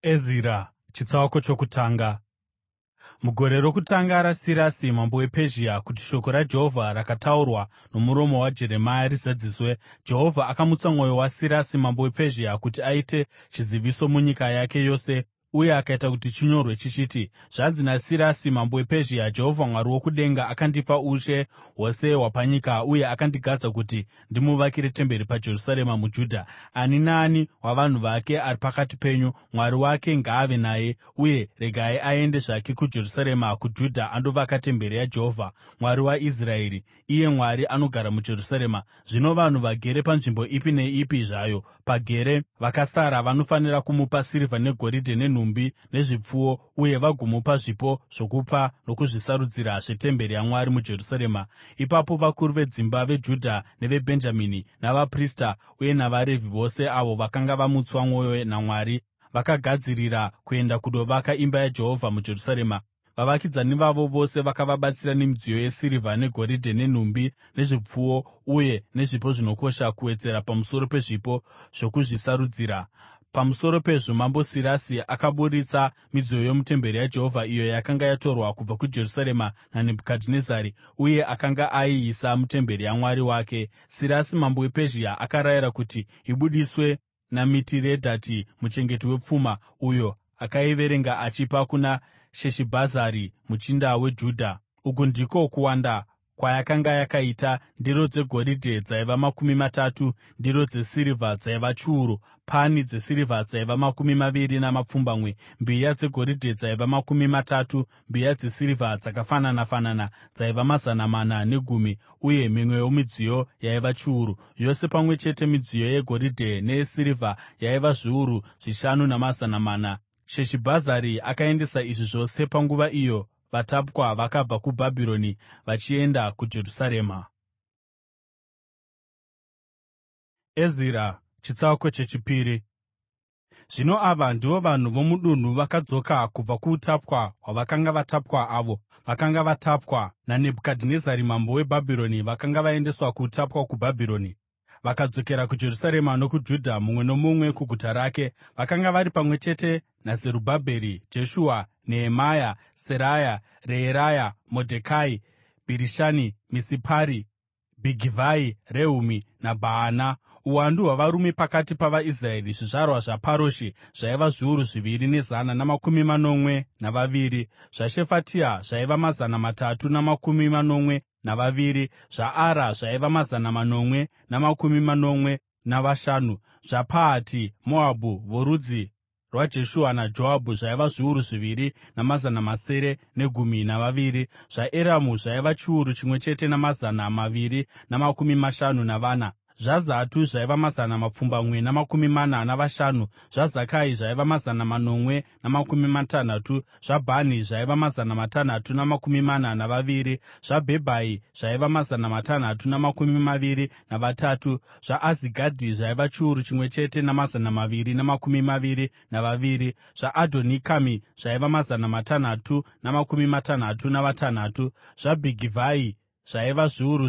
Ezira chitsauko chokutanga. Mugore rokutanga raSirasi mambo wePezhia, kuti shoko raJehovha rakataurwa nomuromo waJeremia rizadziswe, Jehovha akamutsa mwoyo waSirasi mambo wePezhia kuti aite chiziviso munyika yake yose, uye akaita kuti chinyorwe chichiti: “Zvanzi naSirasi mambo wePezhia: Jehovha Mwari wokudenga akandipa ushe hwose hwapanyika uye akandigadza kuti ndimuvakire temberi paJerusarema muJudha. Ani naani wavanhu vake ari pakati penyu, Mwari wake ngaave naye, uye regai aende zvake kuJerusarema kuJudha andovaka temberi yaJehovha, Mwari waIsraeri, iye Mwari anogara muJerusarema. Zvino vanhu vagere panzvimbo ipi neipi zvayo pagere vakasara vanofanira kumupa sirivha negoridhe nenhumbi nezvipfuwo, uye vagomupa zvipo zvokupa nokuzvisarudzira zvetemberi yaMwari muJerusarema. Ipapo vakuru vedzimba veJudha neveBhenjamini, navaprista uye navaRevhi, vose avo vakanga vamutswa mwoyo naMwari, vakagadzirira kuenda kundovaka imba yaJehovha muJerusarema. Vavakidzani vavo vose vakavabatsira nemidziyo yesirivha negoridhe nenhumbi nezvipfuwo uye nezvipo zvinokosha, kuwedzera pamusoro pezvipo zvokuzvisarudzira. Pamusoro pezvo, mambo Sirasi akaburitsa midziyo yomutemberi yaJehovha, iyo yakanga yatorwa kubva kuJerusarema naNebhukadhinezari, uye akanga aiisa mutemberi yaMwari wake. Sirasi mambo wePezhia akarayira kuti ibudiswe naMitiredhati muchengeti wepfuma, uyo akaiverenga achipa kuna Sheshibhazari muchinda weJudha. Uku ndiko kuwanda kwayakanga yakaita: ndiro dzegoridhe dzaiva 30, ndiro dzesirivha dzaiva chiuru, pani dzesirivha dzaiva 20, mbiya dzegoridhe dzaiva 30, mbiya dzesirivha dzakafanana-fanana dzaiva 410, uye mimwe yomidziyo yaiva chiuru. Yose pamwe chete midziyo yegoridhe neyesirivha yaiva zviuru 5,400. Sheshibhazari akaendesa izvi zvose panguva iyo vatapwa vakabva kuBhabhironi vachienda kuJerusarema. Ezira chitsauko chechipiri. Zvino ava ndivo vanhu vomudunhu vakadzoka kubva kuutapwa hwavakanga vatapwa, avo vakanga vatapwa naNebhukadhinezari mambo weBhabhironi, vakanga vaendeswa kuutapwa kuBhabhironi. Vakadzokera kuJerusarema nokuJudha, mumwe nomumwe kuguta rake. Vakanga vari pamwe chete naZerubhabheri, Jeshua, Nehemia, Seraya, Reeraya, Modhekai, Bhirishani, Misipari, Bhigivhai, Rehumi naBhaana. Uwandu hwavarume pakati pavaIsraeri zvizvarwa zvaParoshi zvaiva zviuru 2,042. ZvaShefatia zvaiva 342. ZvaAra zvaiva 485. ZvaPahati Moabhu vorudzi rwaJeshua naJoabhu zvaiva zviuru 2,712. ZvaEramu zvaiva chiuru chimwe chete na254. ZvaZatu zvaiva 445. ZvaZakai zvaiva 460. ZvaBhani zvaiva 642. ZvaBhebhai zvaiva 623. ZvaAzigadhi zvaiva chiuru chimwe chete na222. ZvaAdhonikami zvaiva 666. ZvaBhigivhai zvaiva zviuru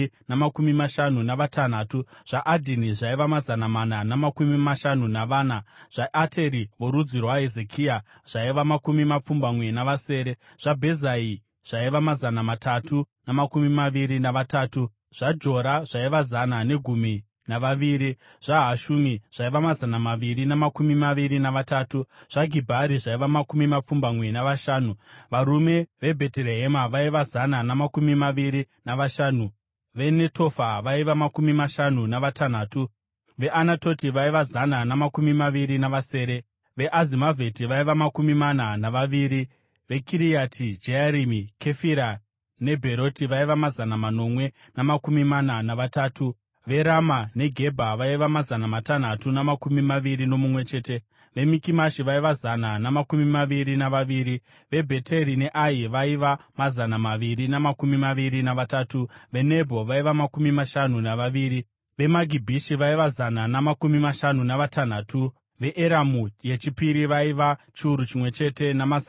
2,056. ZvaAdhini zvaiva 454. ZvaAteri vorudzi rwaHezekia zvaiva 27. ZvaBhezai zvaiva 323. ZvaJora zvaiva 112. ZvaHashumi zvaiva 223. ZvaGibhari zvaiva 25. Varume veBheterehema vaiva 125. VeNetofa vaiva 56. VeAnatoti vaiva 127. VeAzimavheti vaiva 42. VeKiriati Jearimi, Kefira neBheroti vaiva 843. VeRama neGebha vaiva 621 chete. VeMikimashi vaiva 122. VeBheteri neAi vaiva 223. VeNebho vaiva 52. VeMagibhishi vaiva 156. VeEramu yechipiri vaiva chiuru chimwe chete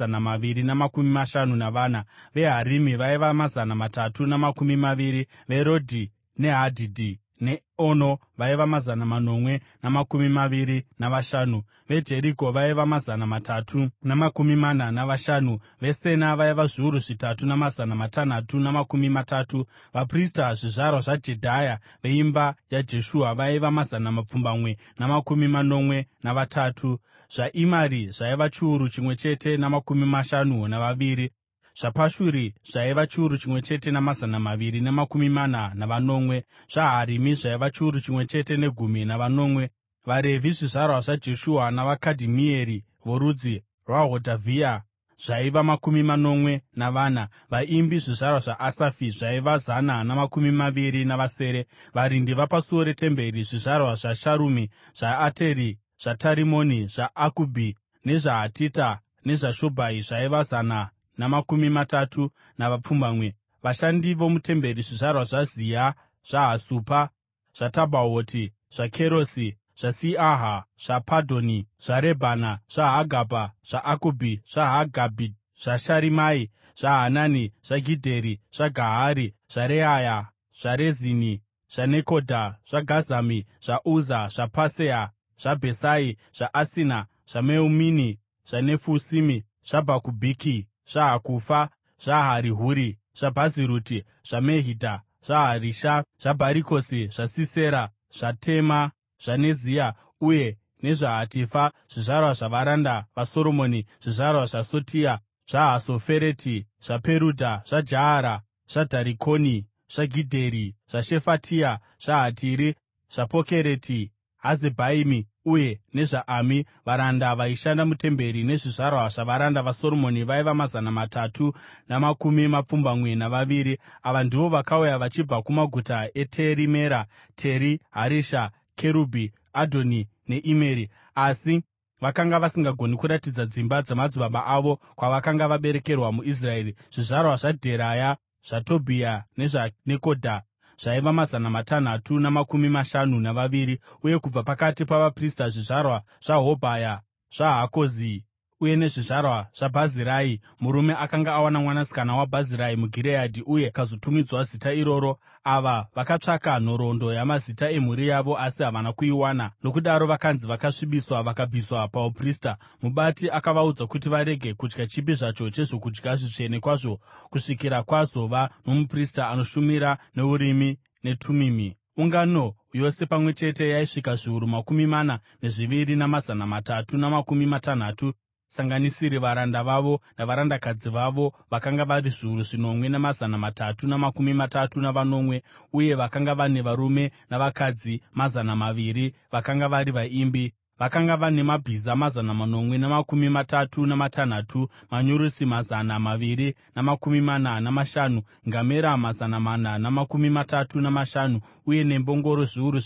na254. VeHarimi vaiva 320. VeRodhi neHadhidhi neOno vaiva 825; veJeriko vaiva 345; veSena vaiva zviuru zvitatu namazana matanhatu namakumi matatu; vaprista, zvizvarwa zvaJedhaya veimba yaJeshua, vaiva 883; zvaImari zvaiva chiuru chimwe chete namakumi mashanu navaviri; zvaPashuri zvaiva chiuru chimwe chete namazana maviri namakumi mana navanomwe; zvaHarimi zvaiva chiuru chimwe chete negumi navanomwe; vaRevhi, zvizvarwa zvaJeshua navaKadhimieri vorudzi rwaHodhavhia, zvaiva 84; vaimbi, zvizvarwa zvaAsafi, zvaiva 128; varindi vapasuo retemberi, zvizvarwa zvaSharumi, zvaAteri, zvaTarimoni, zvaAkubhi, nezvaHatita nezvaShobhai, zvaiva 130; vashandi vomutemberi, zvizvarwa zvaZiha, zvaHasupa, zvaTabhaoti, zvaKerosi, zvaSiaha, zvaPadhoni, zvaRebhana, zvaHagabha, zvaAkubhi, zvaHagabhi, zvaSharimai, zvaHanani, zvaGidheri, zvaGahari, zvaReaya, zvaRezini, zvaNekodha, zvaGazami, zvaUza, zvaPasea, zvaBhesai, zvaAsina, zvaMeumini, zvaNefusimi, zvaBhakubhiki, zvaHakufa, zvaHarihuri, zvaBhaziruti, zvaMehidha, zvaHarisha, zvaBharikosi, zvaSisera, zvaTema, zvaNezia uye nezvaHatifa, zvizvarwa zvavaranda vaSoromoni, zvizvarwa zvaSotia, zvaHasofereti, zvaPerudha, zvaJaara, zvaDharikoni, zvaGidheri, zvaShefatia, zvaHatiri, zvaPokereti Hazebhaimi uye nezvaAmi. Varanda vaishanda mutemberi nezvizvarwa zvavaranda vaSoromoni vaiva 322. Ava ndivo vakauya vachibva kumaguta eTeri Mera, Teri Harisha, Kerubhi, Adhoni neImeri, asi vakanga vasingagoni kuratidza dzimba dzamadzibaba avo kwavakanga vaberekerwa muIsraeri. Zvizvarwa zvaDheraya, zvaTobhia nezvaNekodha zvaiva 652; uye kubva pakati pavaprista, zvizvarwa zvaHobhaya, zvaHakozi uye nezvizvarwa zvaBhazirai (murume akanga awana mwanasikana waBhazirai muGireadhi uye akazotumidzwa zita iroro). Ava vakatsvaka nhoroondo yamazita emhuri yavo asi havana kuiwana; nokudaro vakanzi vakasvibiswa vakabviswa pauprista. Mubati akavaudza kuti varege kudya chipi zvacho chezvokudya zvitsvene kwazvo kusvikira kwazova nomuprista anoshumira neUrimi neTumimi. Ungano yose pamwe chete yaisvika zviuru 42,360, sanganisiri varanda vavo navarandakadzi vavo vakanga vari zviuru 5,337, uye vakanga vane varume navakadzi 200 vakanga vari vaimbi. Vakanga vane mabhiza 836, manyurusi 245, ngamera 435, uye nembongoro zviuru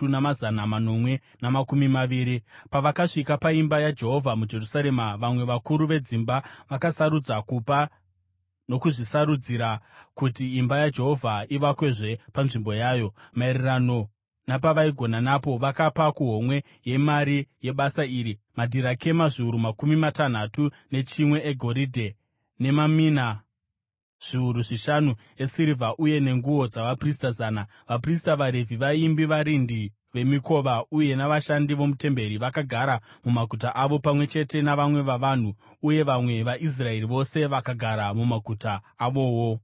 3,820. Pavakasvika paimba yaJehovha muJerusarema, vamwe vakuru vedzimba vakasarudza kupa nokuzvisarudzira kuti imba yaJehovha ivakwezve panzvimbo yayo, maererano napavaigona napo. Vakapa kuhomwe yemari yebasa iri madhirakema zviuru 61 egoridhe, nemamina zviuru 5 esirivha, uye nenguo dzavaprista 100. Vaprista, vaRevhi, vaimbi, varindi vemikova uye navashandi vomutemberi vakagara mumaguta avo pamwe chete navamwe vavanhu, uye vamwe vaIsraeri vose vakagara mumaguta avowo.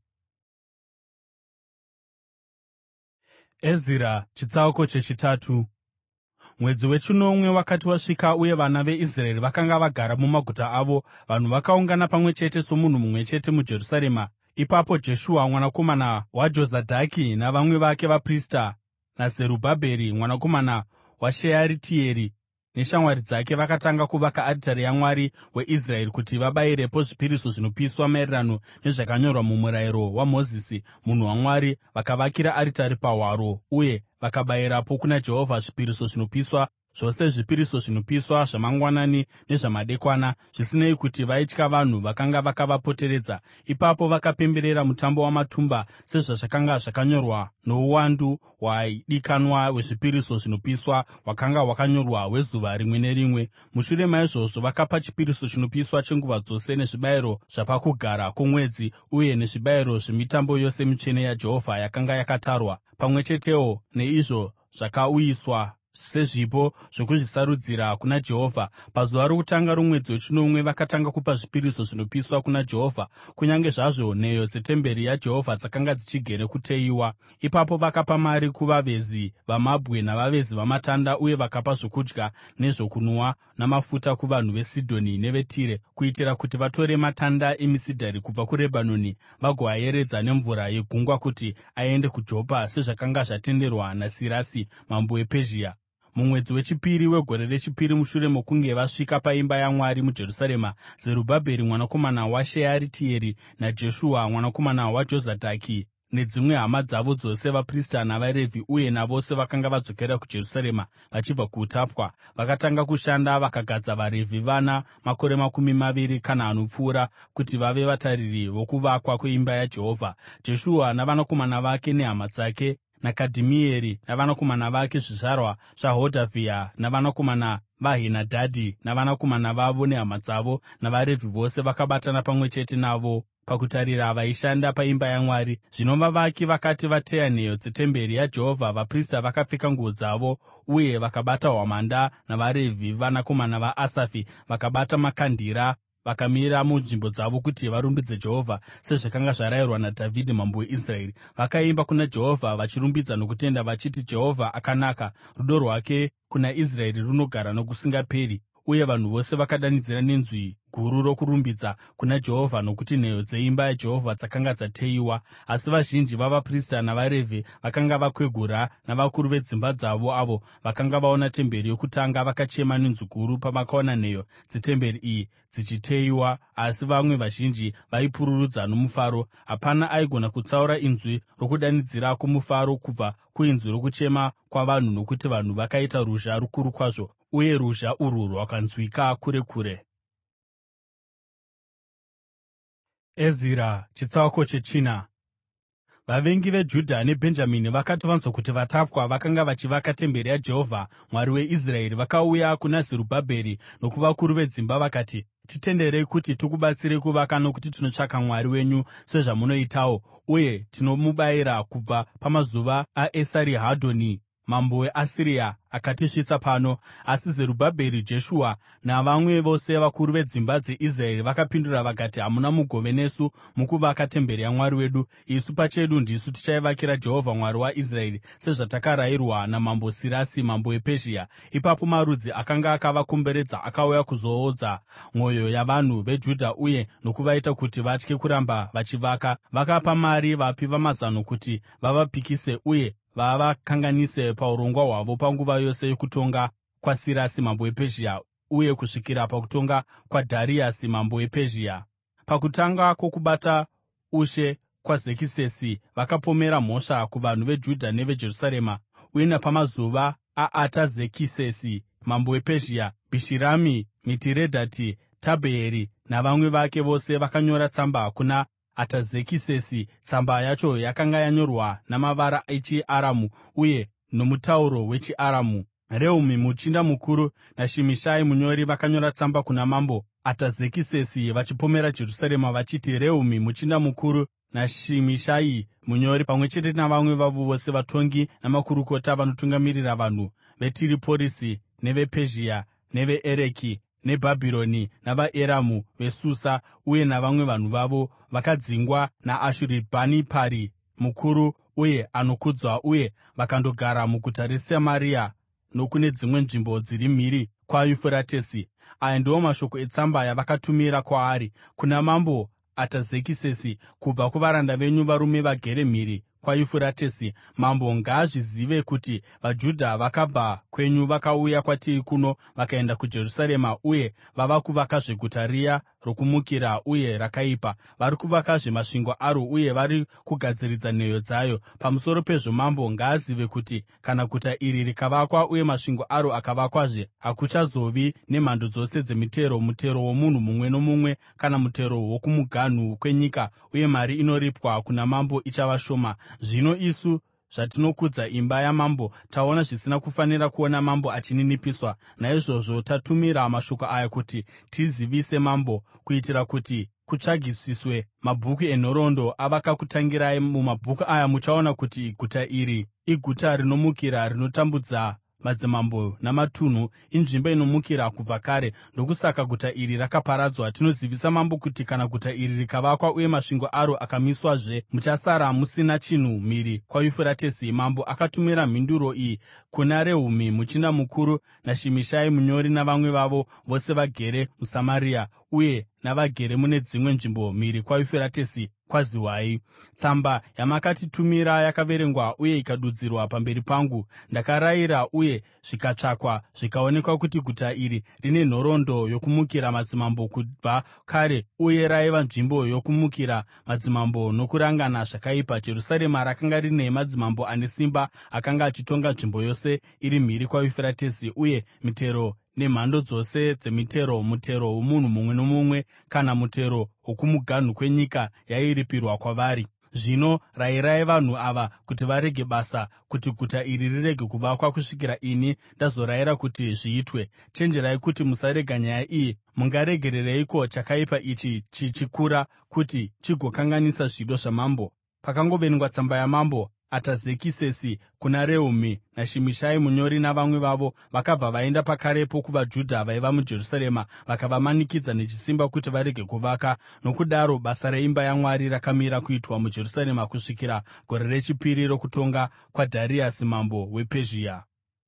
Ezira chitsauko chechitatu. Mwedzi wechinomwe wakati wasvika uye vana veIsraeri vakanga vagara mumaguta avo, vanhu vakaungana pamwe chete somunhu mumwe chete muJerusarema. Ipapo Jeshua mwanakomana waJozadhaki navamwe vake vaprista, naZerubhabheri mwanakomana waShearitieri neshamwari dzake vakatanga kuvaka aritari yaMwari weIsraeri kuti vabayirepo zvipiriso zvinopiswa maererano nezvakanyorwa muMurayiro waMozisi munhu waMwari. Vakavakira aritari pahwaro uye vakabayirapo kuna Jehovha zvipiriso zvinopiswa zvose zvipiriso zvinopiswa zvamangwanani nezvamadekwana, zvisinei kuti vaitya vanhu vakanga vakavapoteredza. Ipapo vakapemberera Mutambo waMatumba sezvazvakanga zvakanyorwa, nouwandu hwaidikanwa hwezvipiriso zvinopiswa hwakanga hwakanyorwa hwezuva rimwe nerimwe. Mushure maizvozvo vakapa chipiriso chinopiswa chenguva dzose, nezvibayiro zvapaKugara kwoMwedzi uye nezvibayiro zvemitambo yose mitsvene yaJehovha yakanga yakatarwa, pamwe chetewo neizvo zvakauyiswa sezvipo zvokuzvisarudzira kuna Jehovha. Pazuva rokutanga romwedzi wechinomwe vakatanga kupa zvipiriso zvinopiswa kuna Jehovha, kunyange zvazvo nheyo dzetemberi yaJehovha dzakanga dzichigere kuteyiwa. Ipapo vakapa mari kuvavezi vamabwe navavezi vamatanda, uye vakapa zvokudya nezvokunwa namafuta kuvanhu veSidhoni neveTire, kuitira kuti vatore matanda emisidhari kubva kuRebhanoni vagoayeredza nemvura yegungwa kuti aende kuJopa, sezvakanga zvatenderwa naSirasi mambo wePezhia. Mumwedzi wechipiri wegore rechipiri mushure mokunge vasvika paimba yaMwari muJerusarema, Zerubhabheri mwanakomana waShearitieri naJeshua mwanakomana waJozadhaki nedzimwe hama dzavo dzose, vaprista navaRevhi, uye navose vakanga vadzokera kuJerusarema vachibva kuutapwa, vakatanga kushanda. Vakagadza vaRevhi vana makore 20 kana anopfuura kuti vave vatariri vokuvakwa kweimba yaJehovha. Jeshua navanakomana vake nehama dzake, naKadhimieri navanakomana vake, zvizvarwa zvaHodhavhia, navanakomana vaHenadhadhi navanakomana vavo nehama dzavo, navaRevhi vose vakabatana pamwe chete navo pakutarira vaishanda paimba yaMwari. Zvino vavaki vakati vateya nheyo dzetemberi yaJehovha, vaprista vakapfeka nguo dzavo uye vakabata hwamanda, navaRevhi vanakomana vaAsafi vakabata makandira, vakamira munzvimbo dzavo kuti varumbidze Jehovha sezvakanga zvarayirwa naDhavhidhi mambo weIsraeri. Vakaimba kuna Jehovha vachirumbidza nokutenda vachiti: Jehovha akanaka, rudo rwake kuna Israeri runogara nokusingaperi. Uye vanhu vose vakadanidzira nenzwi guru rokurumbidza kuna Jehovha, nokuti nheyo dzeimba yaJehovha dzakanga dzateyiwa. Asi vazhinji vavaprista navaRevhi vakanga vakwegura, navakuru vedzimba dzavo, avo vakanga vaona temberi yokutanga, vakachema nenzwi guru pavakaona nheyo dzetemberi iyi dzichiteyiwa. Asi vamwe vazhinji vaipururudza nomufaro. Hapana aigona kutsaura inzwi rokudanidzira kwomufaro kubva kuinzwi rokuchema kwavanhu, nokuti vanhu vakaita ruzha rukuru kwazvo, uye ruzha urwu rwakanzwika kure kure. Ezira chitsauko chechina. Vavengi veJudha neBhenjamini vakati vanzwa kuti vatapwa vakanga vachivaka temberi yaJehovha Mwari weIsraeri, vakauya kuna Zerubhabheri nokuvakuru vedzimba vakati, “Titenderei kuti tikubatsirei kuvaka, nokuti tinotsvaka Mwari wenyu sezvamunoitawo, uye tinomubayira kubva pamazuva aEsarihadhoni mambo weAsiria akatisvitsa pano.” Asi Zerubhabheri, Jeshua navamwe vose vakuru vedzimba dzeIsraeri vakapindura vakati, “Hamuna mugove nesu mukuvaka temberi yaMwari wedu. Isu pachedu ndisu tichaivakira Jehovha Mwari waIsraeri, sezvatakarayirwa namambo Sirasi mambo wePezhia.” Ipapo marudzi akanga akavakomberedza akauya kuzoodza mwoyo yavanhu veJudha uye nokuvaita kuti vatye kuramba vachivaka. Vakapa mari vapi vamazano kuti vavapikise uye vavakanganise paurongwa hwavo panguva yose yokutonga kwaSirasi mambo wePezhia uye kusvikira pakutonga kwaDhariasi mambo wePezhia. Pakutanga kwokubata ushe kwaZekisesi vakapomera mhosva kuvanhu veJudha neveJerusarema. Uye napamazuva aAtazekisesi mambo wePezhia, Bhishirami, Mitiredhati, Tabheeri navamwe vake vose vakanyora tsamba kuna Atazekisesi. Tsamba yacho yakanga yanyorwa namavara echiAramu uye nomutauro wechiAramu. Rehumi muchinda mukuru naShimishai munyori vakanyora tsamba kuna mambo Atazekisesi vachipomera Jerusarema vachiti: Rehumi muchinda mukuru naShimishai munyori, pamwe chete navamwe vavo vose vatongi namakurukota vanotungamirira vanhu veTiriporisi nevePezhia neveEreki neBhabhironi navaEramu veSusa, uye navamwe vanhu vavo vakadzingwa naAshuribhanipari mukuru uye anokudzwa, uye vakandogara muguta reSamaria nokune dzimwe nzvimbo dziri mhiri kwaYufuratesi. Aya ndiwo mashoko etsamba yavakatumira kwaari: Kuna mambo Atazekisesi, kubva kuvaranda venyu varume vagere mhiri kwaYufuratesi. Mambo ngaazvizive kuti vaJudha vakabva kwenyu vakauya kwatiri kuno vakaenda kuJerusarema, uye vava kuvakazve guta riya rokumukira uye rakaipa. Vari kuvakazve masvingo aro uye vari kugadziridza nheyo dzayo. Pamusoro pezvo, mambo ngaazive kuti kana guta iri rikavakwa uye masvingo aro akavakwazve, hakuchazovi nemhando dzose dzemitero, mutero womunhu mumwe nomumwe kana mutero wokumuganhu kwenyika, uye mari inoripwa kuna mambo ichava shoma. Zvino isu zvatinokudza imba yamambo, taona zvisina kufanira kuona mambo achininipiswa. Naizvozvo tatumira mashoko aya kuti tizivise mambo, kuitira kuti kutsvagisiswe mabhuku enhoroondo avakakutangirai. Mumabhuku aya muchaona kuti guta iri iguta rinomukira, rinotambudza madzimambo namatunhu, inzvimbo inomukira kubva kare. Ndokusaka guta iri rakaparadzwa. Tinozivisa mambo kuti kana guta iri rikavakwa uye masvingo aro akamiswazve, muchasara musina chinhu mhiri kwaYufuratesi. Mambo akatumira mhinduro iyi kuna Rehumi muchinda mukuru, naShimishai munyori, navamwe vavo vose vagere muSamaria uye navagere mune dzimwe nzvimbo mhiri kwaYufuratesi. Kwaziwai, tsamba yamakatitumira yakaverengwa uye ikadudzirwa pamberi pangu. Ndakarayira uye zvikatsvakwa zvikaonekwa kuti guta iri rine nhoroondo yokumukira madzimambo kubva kare uye raiva nzvimbo yokumukira madzimambo nokurangana zvakaipa. Jerusarema rakanga rine madzimambo ane simba akanga achitonga nzvimbo yose iri mhiri kwaYufuratesi, uye mitero nemhando dzose dzemitero, mutero womunhu mumwe nomumwe kana mutero wokumuganhu kwenyika, yairipirwa kwavari. Zvino rayirai vanhu ava kuti varege basa, kuti guta iri rirege kuvakwa kusvikira ini ndazorayira kuti zviitwe. Chenjerai kuti musarega nyaya iyi. Mungaregerereiko chakaipa ichi chichikura kuti chigokanganisa zvido zvamambo? Pakangoverengwa tsamba yamambo Atazekisesi kuna Rehumi naShimishai munyori navamwe vavo, vakabva vaenda pakarepo kuvaJudha vaiva muJerusarema vakavamanikidza nechisimba kuti varege kuvaka. Nokudaro basa reimba yaMwari rakamira kuitwa muJerusarema kusvikira gore rechipiri rokutonga kwaDhariasi mambo wePezhia.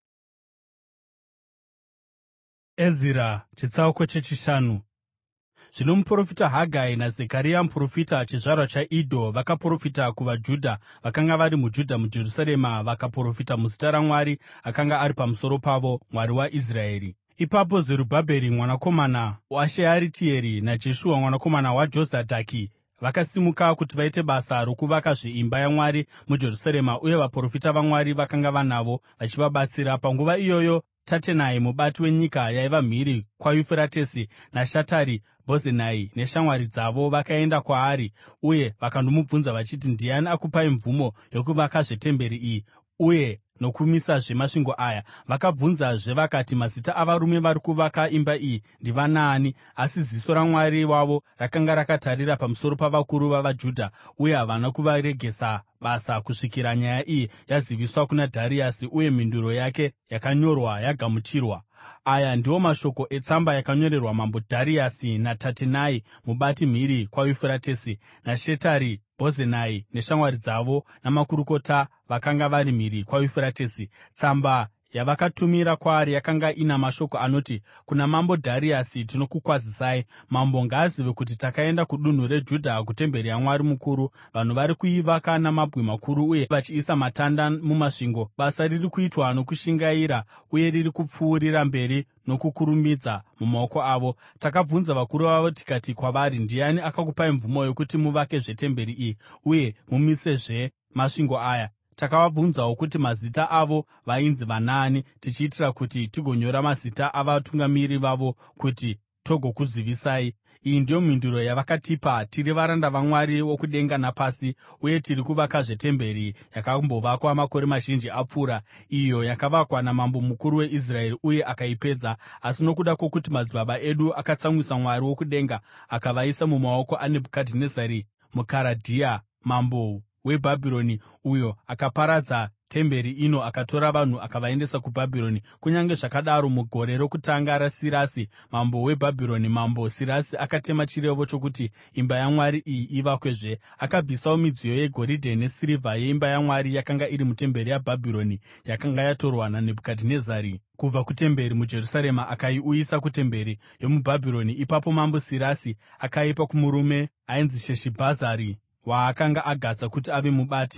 Ezira chitsauko chechishanu. Zvino muprofita Hagai naZekaria muprofita, chizvarwa chaIdho, vakaprofita kuvaJudha vakanga vari muJudha muJerusarema, vakaprofita muzita raMwari akanga ari pamusoro pavo, Mwari waIsraeri. Ipapo Zerubhabheri mwanakomana waShearitieri naJeshua mwanakomana waJozadhaki vakasimuka kuti vaite basa rokuvakazve imba yaMwari muJerusarema, uye vaprofita vaMwari vakanga vanavo vachivabatsira. Panguva iyoyo Tatenai mubati wenyika yaiva mhiri kwaYufuratesi naShatari Bhozenai neshamwari dzavo vakaenda kwaari uye vakandomubvunza vachiti, “Ndiani akupai mvumo yokuvakazve temberi iyi uye nokumisazve masvingo aya?” Vakabvunzazve vakati, “Mazita avarume vari kuvaka imba iyi ndivanaani?” Asi ziso raMwari wavo rakanga rakatarira pamusoro pavakuru vavaJudha, uye havana kuvaregesa basa kusvikira nyaya iyi yaziviswa kuna Dhariasi uye mhinduro yake yakanyorwa yagamuchirwa. Aya ndiwo mashoko etsamba yakanyorerwa mambo Dhariasi naTatenai mubati mhiri kwaYufuratesi, naShetari Bhozenai neshamwari dzavo, namakurukota vakanga vari mhiri kwaYufuratesi. Tsamba yavakatumira kwaari yakanga ina mashoko anoti: Kuna mambo Dhariasi tinokukwazisai. Mambo ngaazive kuti takaenda kudunhu reJudha, kutemberi yaMwari mukuru. Vanhu vari kuivaka namabwe makuru uye vachiisa matanda mumasvingo. Basa riri kuitwa nokushingaira uye riri kupfuurira mberi nokukurumidza mumaoko avo. Takabvunza vakuru vavo tikati kwavari, “Ndiani akakupai mvumo yokuti muvakezve temberi iyi uye mumisezve masvingo aya?” Takavabvunzawo kuti mazita avo vainzi vanaani, tichiitira kuti tigonyora mazita avatungamiri vavo kuti togokuzivisai. Iyi ndiyo mhinduro yavakatipa: “Tiri varanda vaMwari wokudenga napasi, uye tiri kuvakazve temberi yakambovakwa makore mazhinji apfuura, iyo yakavakwa namambo mukuru weIsraeri uye akaipedza. Asi nokuda kwokuti madzibaba edu akatsamwisa Mwari wokudenga, akavaisa mumaoko aNebhukadhinezari muKaradhea, mambo weBhabhironi, uyo akaparadza temberi ino akatora vanhu akavaendesa kuBhabhironi. Kunyange zvakadaro, mugore rokutanga raSirasi mambo weBhabhironi, mambo Sirasi akatema chirevo chokuti imba yaMwari iyi ivakwezve. Akabvisawo midziyo yegoridhe nesirivha yeimba yaMwari yakanga iri mutemberi yaBhabhironi, yakanga yatorwa naNebhukadhinezari kubva kutemberi muJerusarema, akaiuyisa kutemberi yomuBhabhironi. Ipapo mambo Sirasi akaipa kumurume ainzi Sheshibhazari, waakanga agadza kuti ave mubati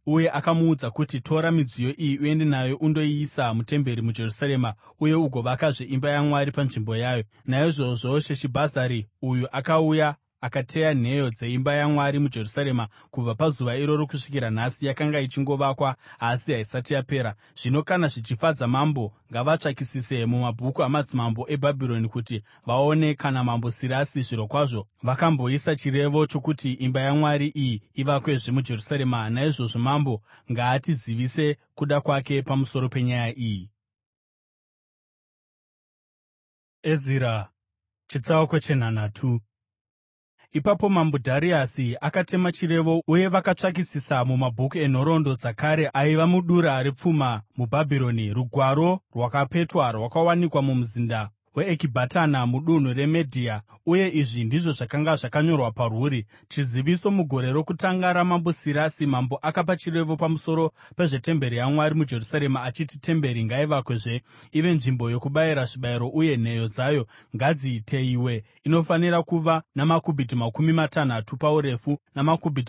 uye akamuudza kuti, “Tora midziyo iyi uende nayo undoiisa mutemberi muJerusarema uye ugovakazve imba yaMwari panzvimbo yayo.” Naizvozvo Sheshibhazari uyu akauya akateya nheyo dzeimba yaMwari muJerusarema. Kubva pazuva iroro kusvikira nhasi yakanga ichingovakwa asi haisati yapera. Zvino kana zvichifadza mambo, ngavatsvakisise mumabhuku amadzimambo eBhabhironi kuti vaone kana Mambo Sirasi zvirokwazvo vakamboisa chirevo chokuti imba yaMwari iyi ivakwezve muJerusarema. Naizvozvo mambo ngaatizivise kuda kwake pamusoro penyaya iyi. Ezira chitsauko chenhanhatu. Ipapo mambo Dhariasi akatema chirevo, uye vakatsvakisisa mumabhuku enhoroondo dzakare aiva mudura repfuma muBhabhironi. Rugwaro rwakapetwa rwakawanikwa mumuzinda weEkibhatana mudunhu reMedhia, uye izvi ndizvo zvakanga zvakanyorwa parwuri: Chiziviso: mugore rokutanga raMambo Sirasi, mambo akapa chirevo pamusoro pezvetemberi yaMwari muJerusarema achiti, temberi ngaivakwezve ive nzvimbo yokubayira zvibayiro, uye nheyo dzayo ngadziteyiwe. Inofanira kuva namakubhiti 60 paurefu namakubhiti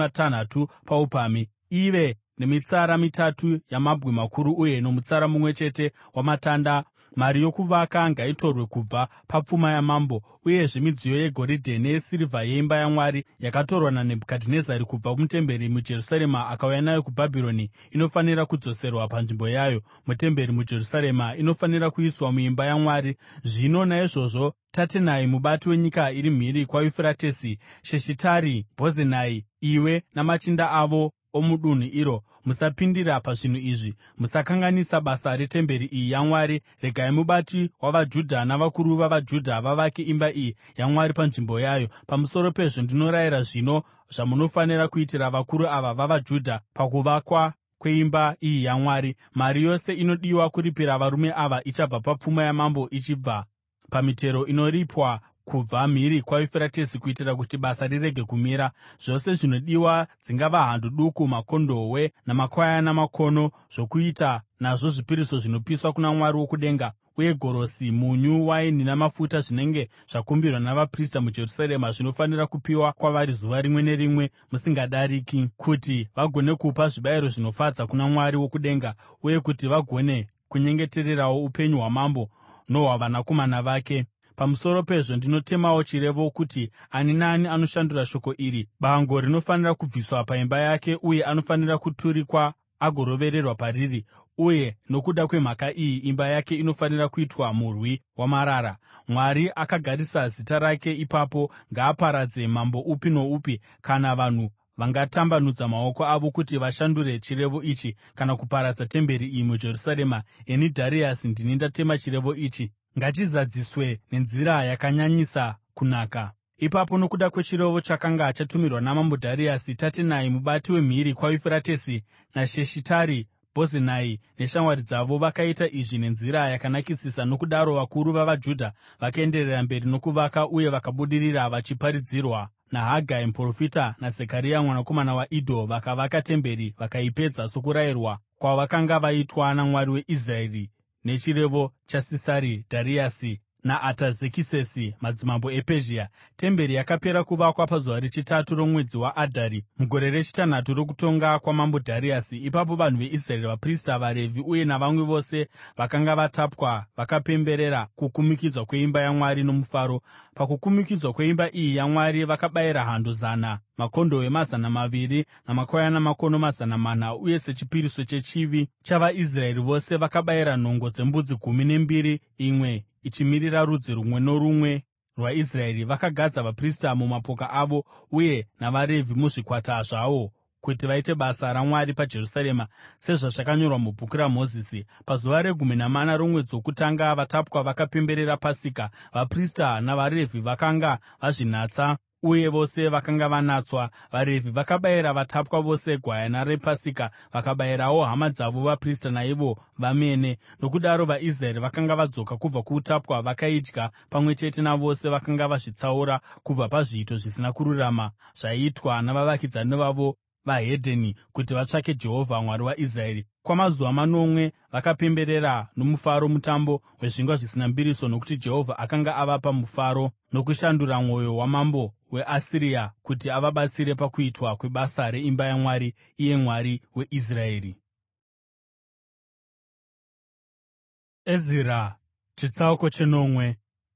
60 paupamhi, ive nemitsara mitatu yamabwe makuru uye nomutsara mumwe chete wamatanda. Mari yokuvaka ngaitorwe kubva papfuma yamambo. Uyezve midziyo yegoridhe neyesirivha yeimba yaMwari yakatorwa naNebhukadhinezari kubva mutemberi muJerusarema akauya nayo kuBhabhironi inofanira kudzoserwa panzvimbo yayo mutemberi muJerusarema, inofanira kuiswa muimba yaMwari. Zvino naizvozvo Tatenai, mubati wenyika iri mhiri kwaYufuratesi, Sheshitari Bhozenai, iwe namachinda avo omudunhu iro, musapindira pazvinhu izvi. Musakanganisa basa retemberi iyi yaMwari. Regai mubati wavaJudha navakuru vavaJudha vavake imba iyi yaMwari panzvimbo yayo. Pamusoro pezvo ndinorayira zvino zvamunofanira kuitira vakuru ava vavaJudha pakuvakwa kweimba iyi yaMwari. Mari yose inodiwa kuripira varume ava ichabva papfuma yamambo, ichibva pamitero inoripwa kubva mhiri kwaYufuratesi, kuitira kuti basa rirege kumira. Zvose zvinodiwa, dzingava hando duku, makondobwe namakwayana makono, zvokuita nazvo zvipiriso zvinopiswa kuna Mwari wokudenga, uye gorosi, munyu, waini namafuta zvinenge zvakumbirwa navaprista muJerusarema, zvinofanira kupiwa kwavari zuva rimwe nerimwe musingadariki, kuti vagone kupa zvibayiro zvinofadza kuna Mwari wokudenga, uye kuti vagone kunyengetererawo upenyu hwamambo nohwavanakomana vake. Pamusoro pezvo ndinotemawo chirevo kuti ani naani anoshandura shoko iri, bango rinofanira kubviswa paimba yake, uye anofanira kuturikwa agorovererwa pariri. Uye nokuda kwemhaka iyi, imba yake inofanira kuitwa murwi wamarara. Mwari akagarisa zita rake ipapo. Ngaaparadze mambo upi noupi kana vanhu vangatambanudza maoko avo kuti vashandure chirevo ichi kana kuparadza temberi iyi muJerusarema. Ini Dhariasi ndini ndatema chirevo ichi. Ngachizadziswe nenzira yakanyanyisa kunaka. Ipapo nokuda kwechirevo chakanga chatumirwa naMambo Dhariasi, Tatenai, mubati wemhiri kwaYufuratesi, naSheshitari Bhozenai neshamwari dzavo vakaita izvi nenzira yakanakisisa. Nokudaro vakuru vavaJudha vakaenderera mberi nokuvaka, uye vakabudirira vachiparidzirwa naHagai muprofita naZekaria mwanakomana waIdho, vakavaka temberi vakaipedza sokurayirwa kwavakanga vaitwa naMwari weIsraeri nechirevo chaSirasi, Dhariasi naAtazekisesi, madzimambo ePezhia. Temberi yakapera kuvakwa pazuva rechitatu romwedzi waAdhari, mugore rechitanhatu rokutonga kwamambo Dhariasi. Ipapo vanhu veIsraeri, vaprista, vaRevhi uye navamwe vose vakanga vatapwa vakapemberera kukumikidzwa kweimba yaMwari nomufaro. Pakukumikidzwa kweimba iyi yaMwari vakabayira hando 100, makondobwe 200 namakwayana makono 400, uye sechipiriso chechivi chavaIsraeri vose vakabayira nhongo dzembudzi 12, imwe ichimirira rudzi rumwe norumwe rwaIsraeri. Vakagadza vaprista mumapoka avo uye navaRevhi muzvikwata zvawo kuti vaite basa raMwari paJerusarema, sezvazvakanyorwa mubhuku raMozisi. Pazuva re14 romwedzi wokutanga, vatapwa vakapemberera Pasika. Vaprista navaRevhi vakanga vazvinatsa, uye vose vakanga vanatswa. VaRevhi vakabayira vatapwa vose gwayana rePasika, vakabayirawo hama dzavo vaprista naivo vamene. Nokudaro vaIsraeri vakanga vadzoka kubva kuutapwa vakaidya pamwe chete navose vakanga vazvitsaura kubva pazviito zvisina kururama zvaiitwa navavakidzani vavo vahedheni kuti vatsvake Jehovha Mwari waIsraeri. Kwamazuva 8 vakapemberera nomufaro mutambo wezvingwa zvisina mbiriso, nokuti Jehovha akanga avapa mufaro nokushandura mwoyo wamambo weAsiria kuti avabatsire pakuitwa kwebasa reimba yaMwari, iye Mwari weIsraeri. Ezira chitsauko chenomwe.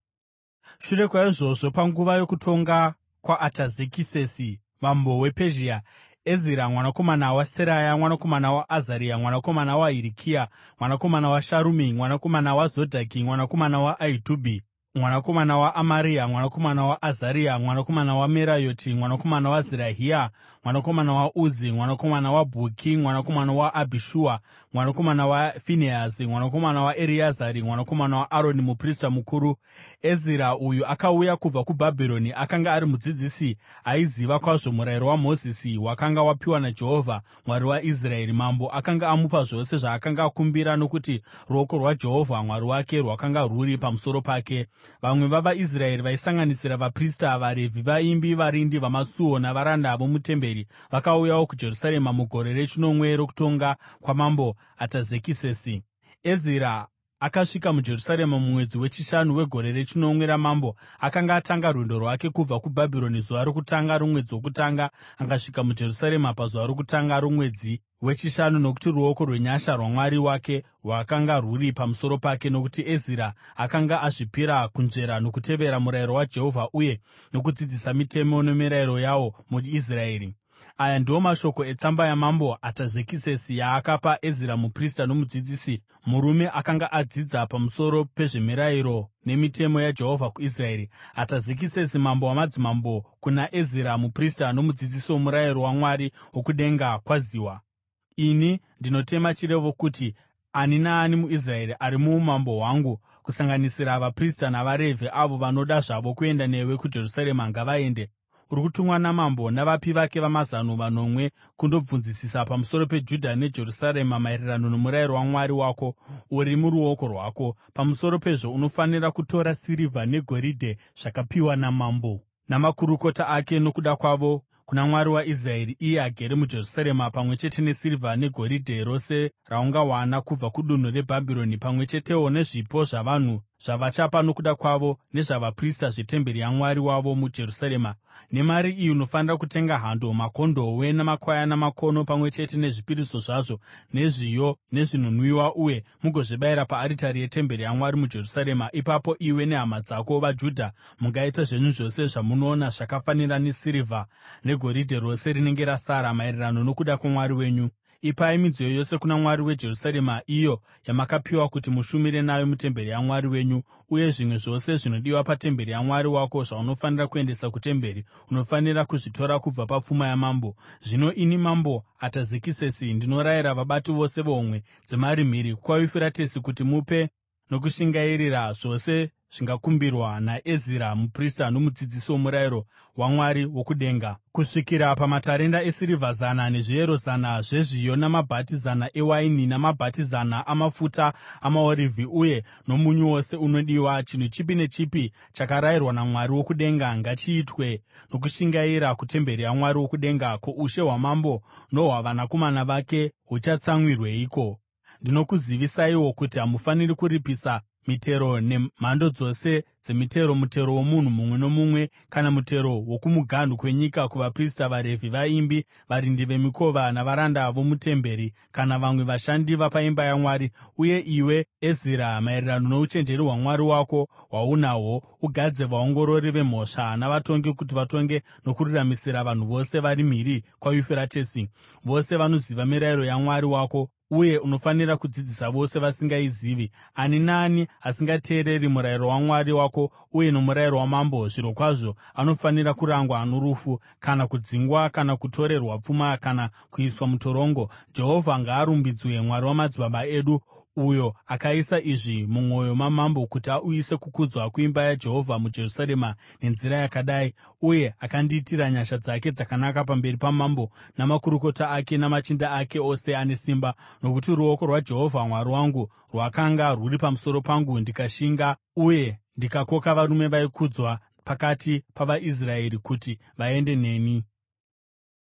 Shure kwaizvozvo, panguva yokutonga kwaAtazekisesi mambo wePezhia, Ezira mwanakomana waSeraya, mwanakomana waAzaria, mwanakomana waHirikia, mwanakomana waSharumi, mwanakomana waZodhaki, mwanakomana waAhitubhi, mwanakomana waAmaria, mwanakomana waAzaria, mwanakomana waMerayoti, mwanakomana waZerahia, mwanakomana waUzi, mwanakomana waBhuki, mwanakomana waAbhishua, mwanakomana waFinehasi, mwanakomana waEreazari, mwanakomana waAroni muprista mukuru. Ezira uyu akauya kubva kuBhabhironi. Akanga ari mudzidzisi aiziva kwazvo murayiro waMozisi wakanga wapiwa naJehovha, Mwari waIsraeri. Mambo akanga amupa zvose zvaakanga akumbira, nokuti ruoko rwaJehovha Mwari wake rwakanga rwuri pamusoro pake. Vamwe vavaIsraeri vaisanganisira vaprista, vaRevhi, vaimbi, varindi vamasuo navaranda vomutemberi vakauyawo kuJerusarema mugore rechinomwe rokutonga kwamambo Atazekisesi. Ezira akasvika muJerusarema mumwedzi wechishanu wegore rechinomwe ramambo. Akanga atanga rwendo rwake kubva kuBhabhironi zuva rokutanga romwedzi wokutanga. Akasvika muJerusarema pazuva rokutanga romwedzi wechishanu, nokuti ruoko rwenyasha rwaMwari wake rwakanga rwuri pamusoro pake, nokuti Ezira akanga azvipira kunzvera nokutevera murayiro waJehovha uye nokudzidzisa mitemo nemirayiro yawo muIsraeri. Aya ndiwo mashoko etsamba yamambo Atazekisesi yaakapa Ezira muprista nomudzidzisi, murume akanga adzidza pamusoro pezvemirayiro nemitemo yaJehovha kuIsraeri. Atazekisesi mambo wamadzimambo kuna Ezira muprista nomudzidzisi womurayiro waMwari wokudenga kwaziwa. Ini ndinotema chirevo kuti ani naani muIsraeri ari muumambo hwangu, kusanganisira vaprista navaRevhi, avo vanoda zvavo kuenda newe kuJerusarema, ngavaende. Uri kutumwa namambo navapi vake vamazano vanomwe kundobvunzisisa pamusoro peJudha neJerusarema maererano nomurayiro waMwari wako uri muruoko rwako. Pamusoro pezvo unofanira kutora sirivha negoridhe zvakapiwa namambo namakurukota ake nokuda kwavo kuna Mwari waIsraeri, iye agere muJerusarema, pamwe chete nesirivha negoridhe rose raungawana kubva kudunhu reBhabhironi, pamwe chetewo nezvipo zvavanhu zvavachapa nokuda kwavo nezvavaprista zvetemberi yaMwari wavo muJerusarema. Nemari iyi unofanira kutenga hando, makondobwe namakwayana makono, pamwe chete nezvipiriso zvazvo nezviyo nezvinonwiwa, uye mugozvibayira paaritari yetemberi yaMwari muJerusarema. Ipapo iwe nehama dzako vaJudha mungaita zvenyu zvose zvamunoona zvakafanira nesirivha negoridhe rose rinenge rasara maererano nokuda kwaMwari wenyu. Ipai midziyo yose kuna Mwari weJerusarema, iyo yamakapiwa kuti mushumire nayo mutemberi yaMwari wenyu. Uye zvimwe zvose zvinodiwa patemberi yaMwari wako zvaunofanira kuendesa kutemberi, unofanira kuzvitora kubva papfuma yamambo. Zvino ini mambo Atazekisesi ndinorayira vabati vose vehomwe dzemari mhiri kwaYufuratesi kuti mupe nokushingairira zvose zvingakumbirwa naEzira muprista nomudzidzisi womurayiro waMwari wokudenga, kusvikira pamatarenda esirivha 100 nezviyero 100 zvezviyo, namabhati 100 ewaini, namabhati 100 amafuta amaorivhi, uye nomunyu wose unodiwa. Chinhu chipi nechipi chakarayirwa naMwari wokudenga ngachiitwe nokushingaira kutemberi yaMwari wokudenga. Ko, ushe hwamambo nohwavanakomana vake huchatsamwirweiko? Ndinokuzivisaiwo kuti hamufaniri kuripisa mitero nemhando dzose dzemitero, mutero womunhu mumwe nomumwe, kana mutero wokumuganhu kwenyika, kuvaprista, vaRevhi, vaimbi, varindi vemikova navaranda vomutemberi, kana vamwe vashandi vapaimba yaMwari. Uye iwe Ezira, maererano nouchenjeri hwaMwari wako hwaunahwo, ugadze vaongorori vemhosva navatongi kuti vatonge nokururamisira vanhu vose vari mhiri kwaYufuratesi, vose vanoziva mirayiro yaMwari wako. Uye unofanira kudzidzisa vose vasingaizivi. Ani naani asingateereri murayiro waMwari wako uye nomurayiro wamambo, zvirokwazvo anofanira kurangwa norufu, kana kudzingwa, kana kutorerwa pfuma, kana kuiswa mutorongo. Jehovha ngaarumbidzwe, Mwari wamadzibaba edu, uyo akaisa izvi mumwoyo mamambo, kuti auyise kukudzwa kuimba yaJehovha muJerusarema nenzira yakadai, uye akandiitira nyasha dzake dzakanaka pamberi pamambo namakurukota ake namachinda ake ose ane simba. Nokuti ruoko rwaJehovha Mwari wangu rwakanga rwuri pamusoro pangu, ndikashinga uye ndikakoka varume vaikudzwa pakati pavaIsraeri kuti vaende neni.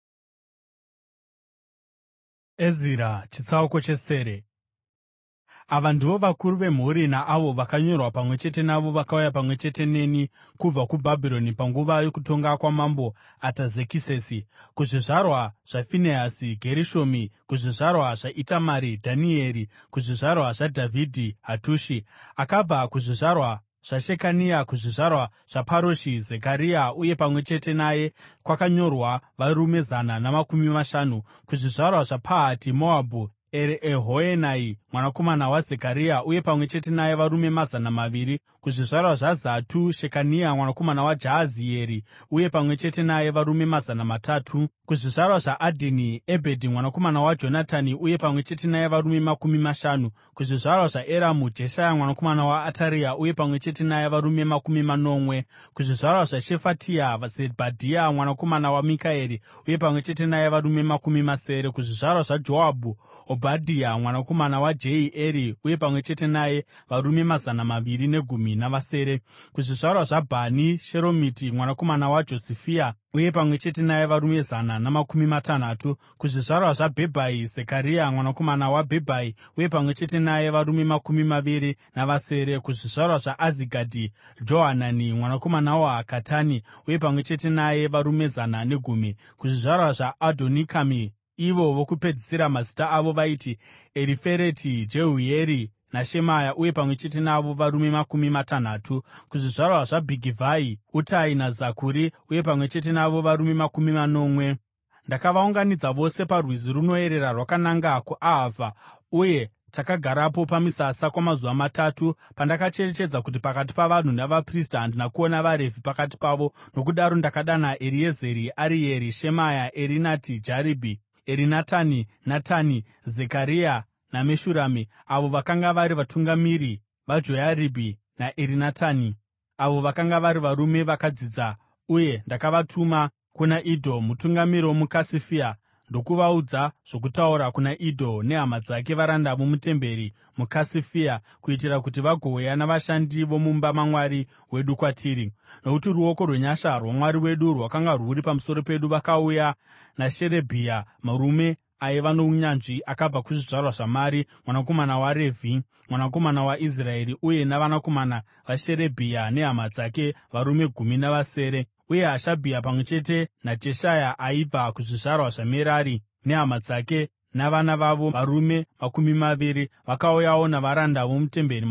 Ezira chitsauko chesere. Ava ndivo vakuru vemhuri naavo vakanyorwa pamwe chete navo vakauya pamwe chete neni kubva kuBhabhironi panguva yokutonga kwaMambo Atazekisesi: kuzvizvarwa zvaFinehasi, Gerishomi; kuzvizvarwa zvaItamari, Dhanieri; kuzvizvarwa zvaDhavhidhi, Hatushi; akabva kuzvizvarwa zvaShekania; kuzvizvarwa zvaParoshi, Zekaria, uye pamwe chete naye kwakanyorwa varume 150; kuzvizvarwa zvaPahati-Moabhu, Eriehoenai mwanakomana waZekaria, uye pamwe chete naye varume 200; kuzvizvarwa zvaZatu, Shekania mwanakomana waJahazieri, uye pamwe chete naye varume 300; kuzvizvarwa zvaAdhini, Ebhedhi mwanakomana waJonatani, uye pamwe chete naye varume 50; kuzvizvarwa zvaEramu, Jeshaya mwanakomana waAtaria, uye pamwe chete naye varume 80; kuzvizvarwa zvaShefatia, Zebhadhia mwanakomana waMikaeri, uye pamwe chete naye varume 70; kuzvizvarwa zvaJoabhu, Obhadhia mwanakomana waJehieri, uye pamwe chete naye varume 217; kuzvizvarwa zvaBhani, Sheromiti mwanakomana waJosifia, uye pamwe chete naye varume 160; kuzvizvarwa zvaBhebhai, Zekaria mwanakomana waBhebhai, uye pamwe chete naye varume 27; kuzvizvarwa zvaAzigadhi, Johanani mwanakomana waHakatani, uye pamwe chete naye varume 110; kuzvizvarwa zvaAdhonikami, ivo vokupedzisira mazita avo vaiti Erifereti, Jeuyeri naShemaya, uye pamwe chete navo varume 60; kuzvizvarwa zvaBhigivhai, Utai naZakuri, uye pamwe chete navo varume 80. Ndakavaunganidza vose parwizi runoerera rwakananga kuAhavha, uye takagarapo pamisasa kwamazuva 3. Pandakacherechedza kuti pakati pavanhu navaprista handina kuona vaRevhi pakati pavo, nokudaro ndakadana Eriezeri, Arieri, Shemaya, Erinati, Jaribhi, Erinatani, Natani, Zekaria naMeshurami, avo vakanga vari vatungamiri vaJoyaribhi naErinatani, avo vakanga vari varume vakadzidza, uye ndakavatuma kuna Idho mutungamiri womuKasifia, ndokuvaudza zvokutaura kuna Idho nehama dzake varanda vomutemberi muKasifia, kuitira kuti vagouya navashandi vomumba maMwari wedu kwatiri. Nokuti ruoko rwenyasha rwaMwari wedu rwakanga rwuri pamusoro pedu. Vakauya naSherebhia, murume aiva nounyanzvi akabva kuzvizvarwa zvaMari mwanakomana waRevhi, mwanakomana waIsraeri, uye navanakomana vaSherebhia nehama dzake, varume 17; uye Hashabhia pamwe chete naJeshaya aibva kuzvizvarwa zvaMerari nehama dzake navana vavo, varume 20; vakauyawo navaranda vomutemberi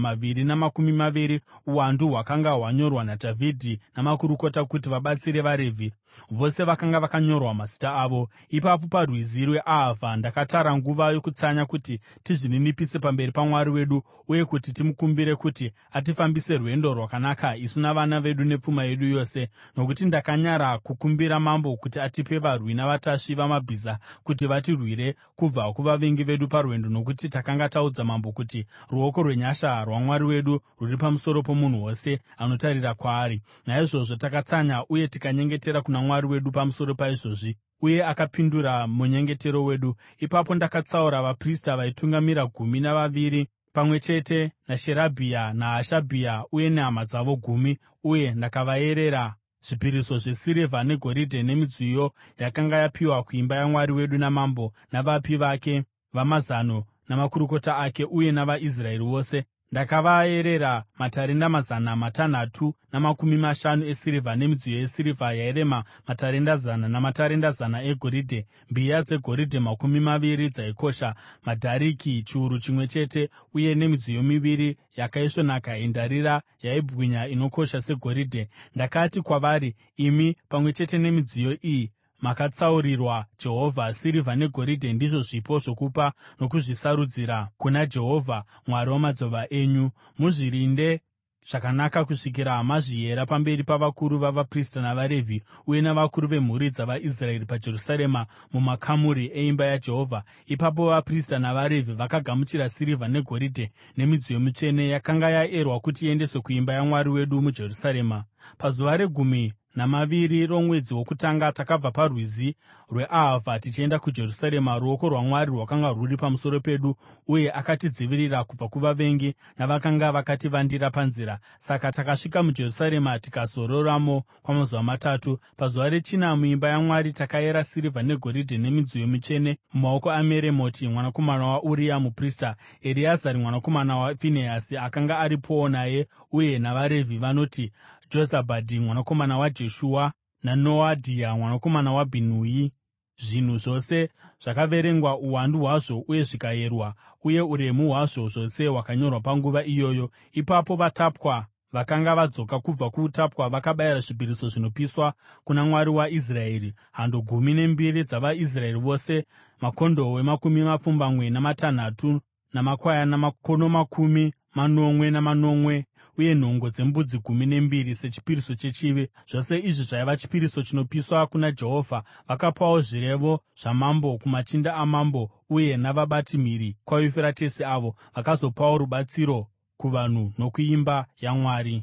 220. Uwandu hwakanga hwanyorwa naDhavhidhi namakurukota kuti vabatsire vaRevhi, vose vakanga vakanyorwa mazita avo. Ipapo parwizi rweAhavha ndakatara nguva yokutsanya kuti tizvininipise pamberi paMwari wedu, uye kuti timukumbire kuti atifambise rwendo rwakanaka isu navana vedu nepfuma yedu yose, nokuti ndakanyara kukumbira mambo kuti atipe varwi navatasvi vamabhiza kuti vatirwire kubva kuvavengi vedu parwendo, nokuti takanga taudza mambo kuti ruoko rwenyasha rwaMwari wedu rwuri pamusoro pomunhu wose anotarira kwaari. Naizvozvo takatsanya uye tikanyengetera kuna Mwari wedu pamusoro paizvozvi, uye akapindura munyengetero wedu. Ipapo ndakatsaura vaprista vaitungamira 12 pamwe chete naSherabhia naHashabhia uye nehama dzavo 10, uye ndakavayerera zvipiriso zvesirivha negoridhe nemidziyo yakanga yapiwa kuimba yaMwari wedu namambo, navapi vake vamazano namakurukota ake, uye navaIsraeri vose. Ndakavayerera matarenda 650 esirivha nemidziyo yesirivha yairema matarenda 100 namatarenda 100 egoridhe, mbiya dzegoridhe 20 dzaikosha, madhariki chiuru chimwe chete, uye nemidziyo miviri yakaisvonaka yendarira yaibwinya inokosha segoridhe. Ndakati kwavari, “Imi pamwe chete nemidziyo iyi makatsaurirwa Jehovha. Sirivha negoridhe ndizvo zvipo zvokupa nokuzvisarudzira kuna Jehovha, Mwari wamadzibaba enyu. Muzvirinde zvakanaka kusvikira mazviyera pamberi pavakuru vavaprista navaRevhi uye navakuru vemhuri dzavaIsraeri paJerusarema mumakamuri eimba yaJehovha.” Ipapo vaprista navaRevhi vakagamuchira sirivha negoridhe nemidziyo mitsvene yakanga yaerwa kuti iendeswe kuimba yaMwari wedu muJerusarema. Pazuva regumi namaviri romwedzi wokutanga takabva paRwizi rweAhavha tichienda kuJerusarema. Ruoko rwaMwari rwakanga rwuri pamusoro pedu, uye akatidzivirira kubva kuvavengi navakanga vakativandira panzira. Saka takasvika muJerusarema tikazororamo kwamazuva matatu. Pazuva rechina muimba yaMwari takayera sirivha negoridhe nemidziyo mitsvene mumaoko aMeremoti mwanakomana waUria muprista. Ereazari mwanakomana waFinehasi akanga aripowo naye, uye navaRevhi vanoti Jozabhadhi mwanakomana waJeshua naNoadhia mwanakomana waBhinui. Zvinhu zvose zvakaverengwa uwandu hwazvo uye zvikayerwa, uye uremu hwazvo zvose hwakanyorwa panguva iyoyo. Ipapo vatapwa vakanga vadzoka kubva kuutapwa vakabayira zvipiriso zvinopiswa kuna Mwari waIsraeri: hando 12 dzavaIsraeri vose, makondobwe 26 namakwayana makono 80 uye nhongo dzembudzi 12 sechipiriso chechivi. Zvose izvi zvaiva chipiriso chinopiswa kuna Jehovha. Vakapawo zvirevo zvamambo kumachinda amambo uye navabati mhiri kwaYufuratesi, avo vakazopawo rubatsiro kuvanhu nokuimba yaMwari.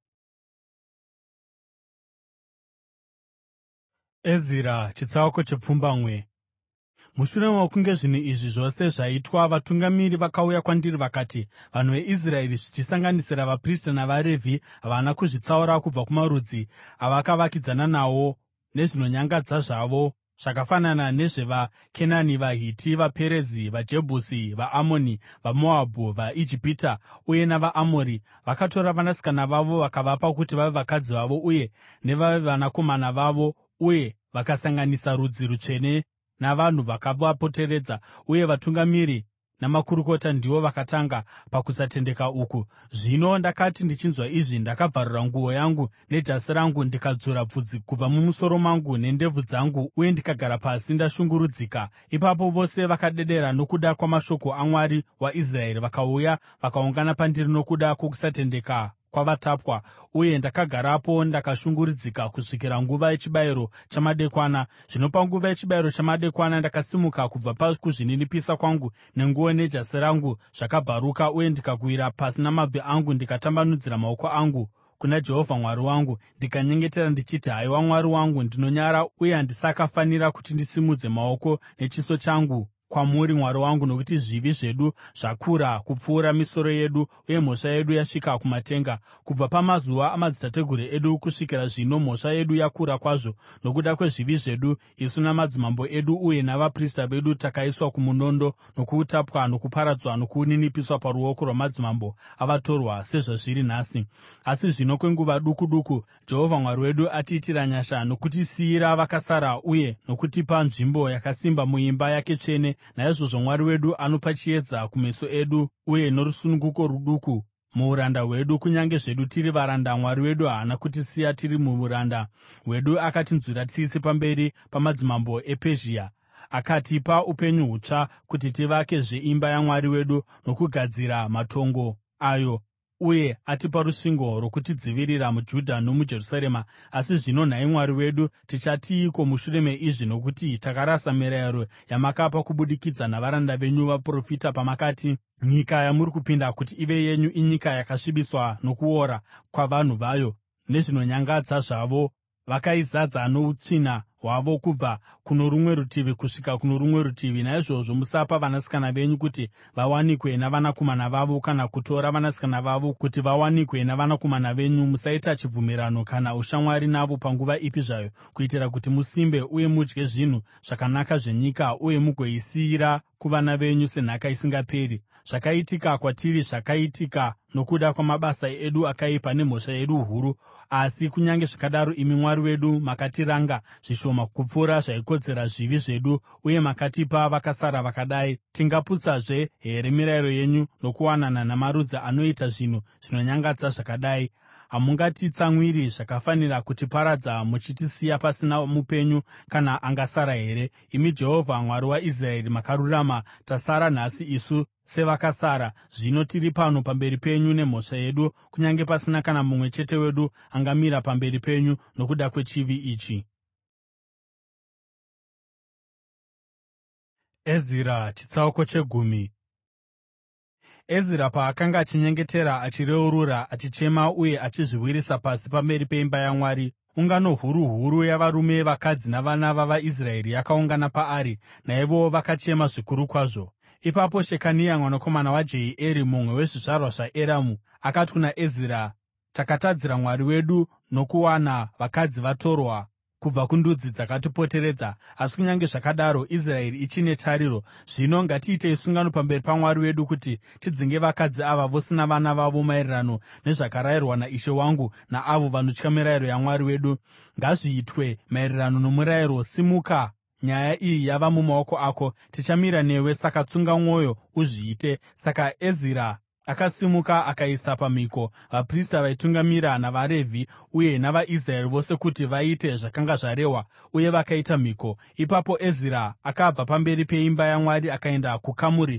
Ezira chitsauko chepfumbamwe. Mushure mokunge zvinhu izvi zvose zvaitwa, vatungamiri vakauya kwandiri vakati, “Vanhu veIsraeri, zvichisanganisira vaprista navaRevhi, havana kuzvitsaura kubva kumarudzi avakavakidzana nawo nezvinonyangadza zvavo, zvakafanana nezvevaKenani, vaHiti, vaPerizi, vaJebhusi, vaAmoni, vaMoabhu, vaIjipita uye navaAmori. Vakatora vanasikana vavo vakavapa kuti vave vakadzi vavo uye nevave vanakomana vavo, uye vakasanganisa rudzi rutsvene navanhu vakavapoteredza. Uye vatungamiri namakurukota ndivo vakatanga pakusatendeka uku. Zvino ndakati ndichinzwa izvi, ndakabvarura nguo yangu nejasi rangu, ndikadzura bvudzi kubva mumusoro mangu nendebvu dzangu, uye ndikagara pasi ndashungurudzika. Ipapo vose vakadedera nokuda kwamashoko aMwari waIsraeri, vakauya vakaungana pandiri nokuda kwokusatendeka kwavatapwa. Uye ndakagarapo ndakashungurudzika kusvikira nguva yechibayiro chamadekwana. Zvino panguva yechibayiro chamadekwana ndakasimuka kubva pakuzvininipisa kwangu, nenguo nejasi rangu zvakabvaruka, uye ndikakwira pasi namabvi angu, ndikatambanudzira maoko angu kuna Jehovha Mwari wangu, ndikanyengetera ndichiti, “Haiwa Mwari wangu, ndinonyara uye handisakafanira kuti ndisimudze maoko nechiso changu kwamuri, Mwari wangu, nokuti zvivi zvedu zvakura kupfuura misoro yedu, uye mhosva yedu yasvika kumatenga. Kubva pamazuva amadzitateguru edu kusvikira zvino, mhosva yedu yakura kwazvo. Nokuda kwezvivi zvedu, isu namadzimambo edu uye navaprista vedu takaiswa kumunondo, nokuutapwa, nokuparadzwa, nokuninipiswa paruoko rwamadzimambo avatorwa, sezvazviri nhasi. Asi zvino kwenguva duku duku, Jehovha Mwari wedu atiitira nyasha nokutisiyira vakasara uye nokutipa nzvimbo yakasimba muimba yake tsvene. Naizvozvo Mwari wedu anopa chiedza kumeso edu, uye norusununguko ruduku muuranda hwedu. Kunyange zvedu tiri varanda, Mwari wedu haana kutisiya tiri muuranda hwedu. Akatinzwira tsitsi pamberi pamadzimambo ePezhia, akatipa upenyu hutsva kuti tivakezve imba yaMwari wedu nokugadzira matongo ayo, uye atipa rusvingo rwokutidzivirira muJudha nomuJerusarema. Asi zvino, nhai Mwari wedu, tichatiiko mushure meizvi? Nokuti takarasa mirayiro yamakapa kubudikidza navaranda venyu vaprofita pamakati, ‘Nyika yamuri kupinda kuti ive yenyu inyika yakasvibiswa nokuora kwavanhu vayo nezvinonyangadza zvavo. Vakaizadza noutsvina hwavo kubva kuno rumwe rutivi kusvika kuno rumwe rutivi. Naizvozvo musapa vanasikana venyu kuti vawanikwe navanakomana vavo, kana kutora vanasikana vavo kuti vawanikwe navanakomana venyu. Musaita chibvumirano kana ushamwari navo panguva ipi zvayo, kuitira kuti musimbe uye mudye zvinhu zvakanaka zvenyika, uye mugoisiyira kuvana venyu senhaka isingaperi. Zvakaitika kwatiri zvakaitika nokuda kwamabasa edu akaipa nemhosva yedu huru. Asi kunyange zvakadaro, imi Mwari wedu, makatiranga zvishoma kupfuura zvaikodzera zvivi zvedu, uye makatipa vakasara vakadai. Tingaputsazve here mirayiro yenyu nokuwanana namarudzi anoita zvinhu zvinonyangadza zvakadai? Hamungatitsamwiri zvakafanira kutiparadza, muchitisiya pasina mupenyu kana angasara here? Imi Jehovha Mwari waIsraeri, makarurama. Tasara nhasi isu sevakasara. Zvino tiri pano pamberi penyu nemhosva yedu, kunyange pasina kana mumwe chete wedu angamira pamberi penyu nokuda kwechivi ichi. Ezira chitsauko chegumi. Ezira paakanga achinyengetera, achireurura, achichema uye achizviwisira pasi pamberi peimba yaMwari, ungano huru huru yavarume, vakadzi navana vavaIsraeri yakaungana paari, naivowo vakachema zvikuru kwazvo. Ipapo Shekania mwanakomana waJehieri, mumwe wezvizvarwa zvaEramu, akati kuna Ezira, “Takatadzira Mwari wedu nokuwana vakadzi vatorwa kubva kundudzi dzakatipoteredza. Asi kunyange zvakadaro, Israeri ichine tariro. Zvino ngatiitei sungano pamberi paMwari wedu kuti tidzinge vakadzi ava vose navana vavo maererano nezvakarayirwa naishe wangu naavo vanotya mirayiro yaMwari wedu. Ngazviitwe maererano nomurayiro. Simuka, nyaya iyi yava mumaoko ako. Tichamira newe, saka tsunga mwoyo uzviite.” Saka Ezira akasimuka akaisa pamhiko vaprista vaitungamira navaRevhi uye navaIsraeri vose kuti vaite zvakanga zvarehwa, uye vakaita mhiko. Ipapo Ezira akabva pamberi peimba yaMwari akaenda kukamuri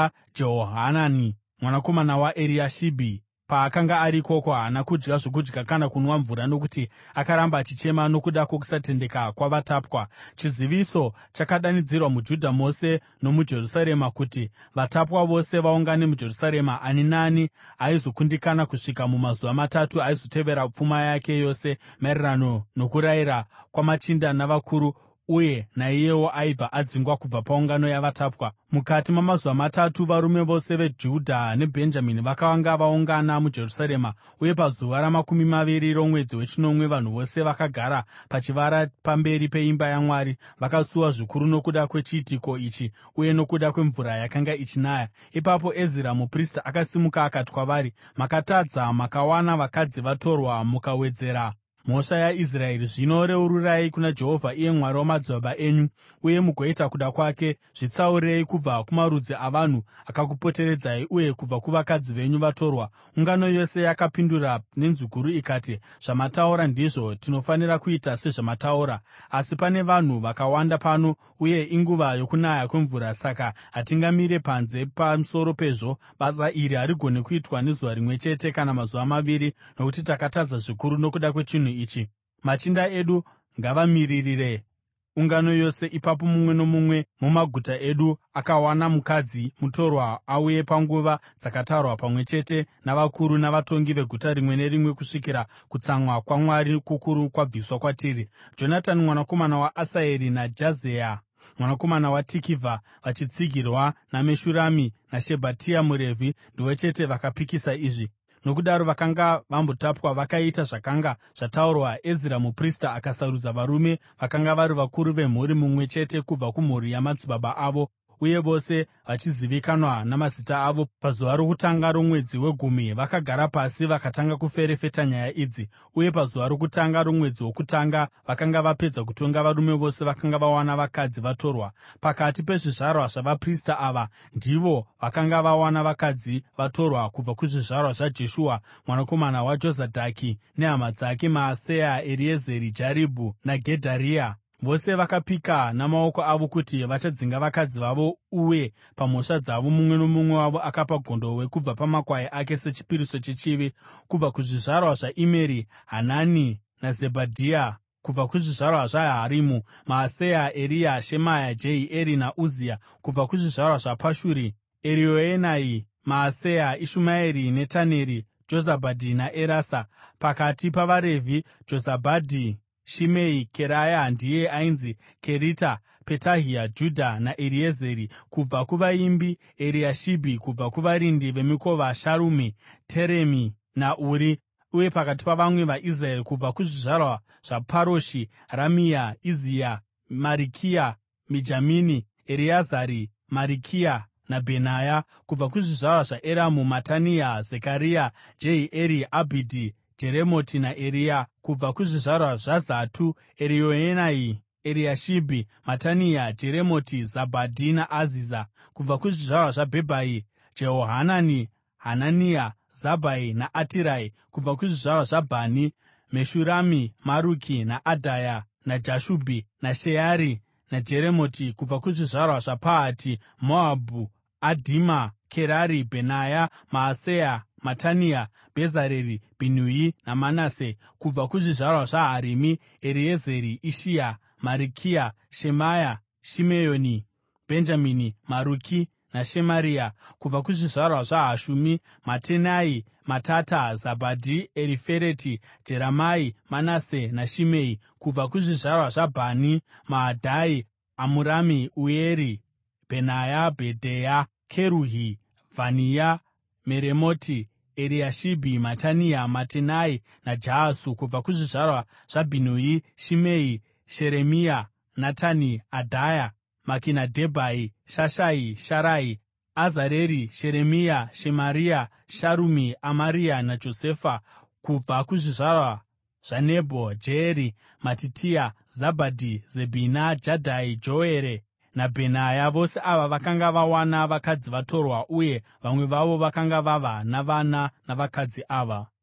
raJehohanani mwanakomana waEriashibhi. Paakanga ari ikoko, haana kudya zvokudya kana kunwa mvura, nokuti akaramba achichema nokuda kwokusatendeka kwavatapwa. Chiziviso chakadanidzirwa muJudha mose nomuJerusarema kuti vatapwa vose vaungane muJerusarema. Ani naani aizokundikana kusvika mumazuva matatu aizotevera pfuma yake yose, maererano nokurayira kwamachinda navakuru, uye naiyewo aibva adzingwa kubva paungano yavatapwa. Mukati mamazuva matatu varume vose veJudha neBhenjamini vakanga vaungana muJerusarema, uye pazuva ra20 romwedzi wechinomwe vanhu vose vakagara pachivara pamberi peimba yaMwari. Vakasuwa zvikuru nokuda kwechiitiko ichi uye nokuda kwemvura yakanga ichinaya. Ipapo Ezira muprista akasimuka akati kwavari, “Makatadza. Makawana vakadzi vatorwa mukawedzera mhosva yaIsraeri. Zvino reururai kuna Jehovha, iye Mwari wamadzibaba enyu, uye mugoita kuda kwake. Zvitsaurei kubva kumarudzi avanhu akakupoteredzai uye kubva kuvakadzi venyu vatorwa.” Ungano yose yakapindura nenzwi guru ikati, “Zvamataura ndizvo. Tinofanira kuita sezvamataura. Asi pane vanhu vakawanda pano, uye inguva yokunaya kwemvura, saka hatingamire panze pamusoro pezvo. Basa iri harigoni kuitwa nezuva rimwe chete kana mazuva maviri, nokuti takatadza zvikuru nokuda kwechinhu ichi. Machinda edu ngavamiririre ungano yose. Ipapo mumwe nomumwe mumaguta edu akawana mukadzi mutorwa auye panguva dzakatarwa, pamwe chete navakuru navatongi veguta rimwe nerimwe, kusvikira kutsamwa kwaMwari kukuru kwabviswa kwatiri.” Jonatani mwanakomana waAsaheri naJazeya mwanakomana waTikivha, vachitsigirwa naMeshurami naShabhetai muRevhi, ndivo chete vakapikisa izvi. Nokudaro vakanga vambotapwa vakaita zvakanga zvataurwa. Ezira muprista akasarudza varume vakanga vari vakuru vemhuri, mumwe chete kubva kumhuri yamadzibaba avo, uye vose vachizivikanwa namazita avo. Pazuva rokutanga romwedzi wegumi vakagara pasi vakatanga kuferefeta nyaya idzi. Uye pazuva rokutanga romwedzi wokutanga vakanga vapedza kutonga varume vose vakanga vawana vakadzi vatorwa. Pakati pezvizvarwa zvavaprista ava ndivo vakanga vawana vakadzi vatorwa kubva kuzvizvarwa zvaJeshua mwanakomana waJozadhaki nehama dzake, Maaseya, Eriezeri, Jaribhu naGedharia. Vose vakapika namaoko avo kuti vachadzinga vakadzi vavo, uye pamhosva dzavo mumwe nomumwe wavo akapa gondobwe kubva pamakwai ake sechipiriso chechivi. Kubva kuzvizvarwa zvaImeri, Hanani naZebhadhia. Kubva kuzvizvarwa zvaHarimu, Maaseya, Eria, Shemaya, Jehieri naUzia. Kubva kuzvizvarwa zvaPashuri, Erioenai, Maaseya, Ishumaeri, Netaneri, Jozabhadhi naErasa. Pakati pavaRevhi, Jozabhadhi, Shimei, Keraya ndiye ainzi Kerita, Petahia, Judha naEriezeri. Kubva kuvaimbi, Eriashibhi. Kubva kuvarindi vemikova, Sharumi, Teremi naUri. Uye pakati pavamwe vaIsraeri, kubva kuzvizvarwa zvaParoshi, Ramia, Izia, Marikiya, Mijamini, Ereazari, Marikiya naBhenaya. Kubva kuzvizvarwa zvaEramu, Matania, Zekaria, Jehieri, Abhidhi, Jeremoti naEria. Kubva kuzvizvarwa zvaZatu, Erioenai, Eriashibhi, Matania, Jeremoti, Zabhadhi naAziza. Kubva kuzvizvarwa zvaBhebhai, Jehohanani, Hanania, Zabhai naAtirai. Kubva kuzvizvarwa zvaBhani, Meshurami, Maruki naAdhaya naJashubhi naSheari naJeremoti. Kubva kuzvizvarwa zvaPahati Moabhu, Adhima, Kerari, Bhenaya, Maaseya, Matania, Bhezareri, Bhinui naManase. Kubva kuzvizvarwa zvaHarimi, Eriezeri, Ishia, Marikiya, Shemaya, Shimeoni, Bhenjamini, Maruki naShemaria. Kubva kuzvizvarwa zvaHashumi: Matenai, Matata, Zabhadhi, Erifereti, Jeremai, Manase naShimei. Kubva kuzvizvarwa zvaBhani: Mahadhai, Amurami, Ueri, Bhenaya, Bhedheya, Keruhi, Vhania, Meremoti, Eriashibhi, Matania, Matenai naJahasu. Kubva kuzvizvarwa zvaBhinui: Shimei, Sheremia, Natani, Adhaya, Makinadhebhai, Shashai, Sharai, Azareri, Sheremia, Shemaria, Sharumi, Amaria naJosefa. Kubva kuzvizvarwa zvaNebho: Jeyeri, Matitia, Zabhadhi, Zebhina, Jadhai, Joere naBhenaya. Vose ava vakanga vawana vakadzi vatorwa, uye vamwe vavo vakanga vava navana navakadzi ava.